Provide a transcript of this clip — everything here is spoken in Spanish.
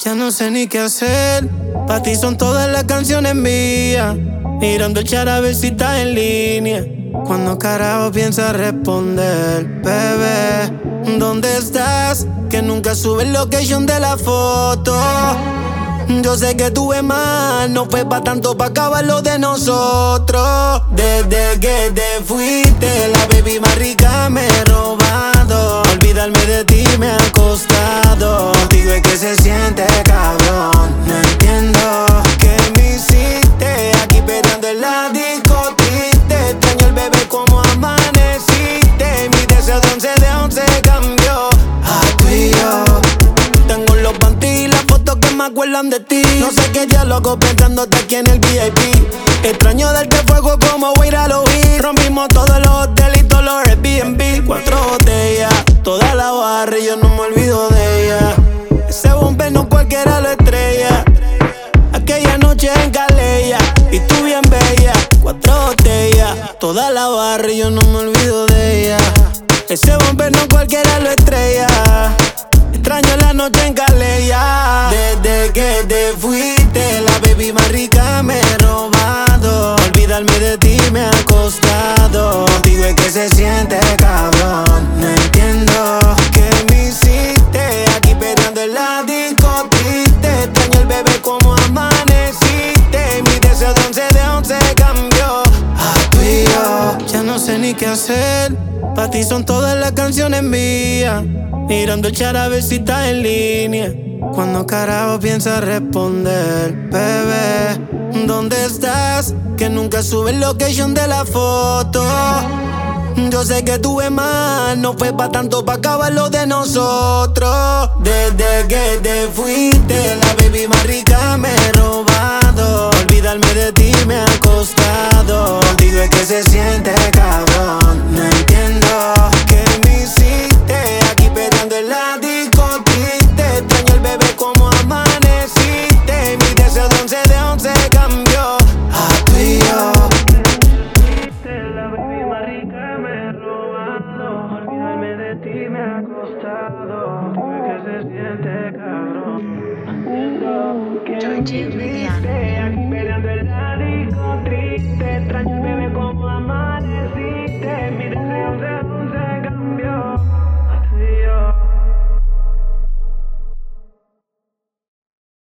Ya no sé ni qué hacer. Pa' ti son todas las canciones mías. Mirando el chat a ver si está en línea. Cuando carajo piensas responder? Bebé, ¿dónde estás? Que nunca subes location de la foto. Yo sé que tuve mal, no fue pa' tanto pa' acabar lo de nosotros. Desde que te fuiste, la baby más rica me he robado. Olvidarme de ti me ha costado. Contigo es que se siente cabrón. No entiendo qué me hiciste aquí peleando en la disco triste. Extraño el bebé como amaneciste. Mi deseo de 11 cambió a tú y yo. Tengo los panties y las fotos que me acuerdan de ti. No sé qué diálogo pensándote aquí en el VIP. Extraño darte fuego como voy a ir a los hits. Rompimos todos los hoteles y todos los Airbnb. 4 botellas, toda la barra y yo no me olvido de ella. Ese bomber no cualquiera lo estrella. Aquella noche en Calella y tú bien bella. 4 botellas, toda la barra y yo no me olvido de ella. Ese bomber no cualquiera lo estrella. Extraño la noche en Calella. Desde que te fuiste, la baby más rica me he robado. Olvidarme de ti me ha costado. Contigo es que se siente cabrón. No entiendo qué me hiciste aquí peleando en la disco triste. Extraño el bebé como amaneciste. Mi deseo de 11 cambió a tú y yo. Ya no sé ni qué hacer. Pa' ti son todas las canciones mías. Mirando el chat a ver si está en línea. Cuando carajo piensas responder? Bebé, ¿dónde estás? Que nunca subes location de la foto. Yo sé que tuve mal, no fue pa' tanto pa' acabar lo de nosotros. Desde que te fuiste, la baby más rica me he robado. Olvidarme de ti me ha costado. Contigo es que se siente cabrón. No entiendo qué me hiciste aquí peleando en la disco triste. Extraño el bebé como amaneciste. Mi deseo de 11 cambió a tú y yo. La baby más rica me he robado. Olvidarme de ti me ha costado. Contigo es que se siente cabrón. No entiendo qué me hiciste.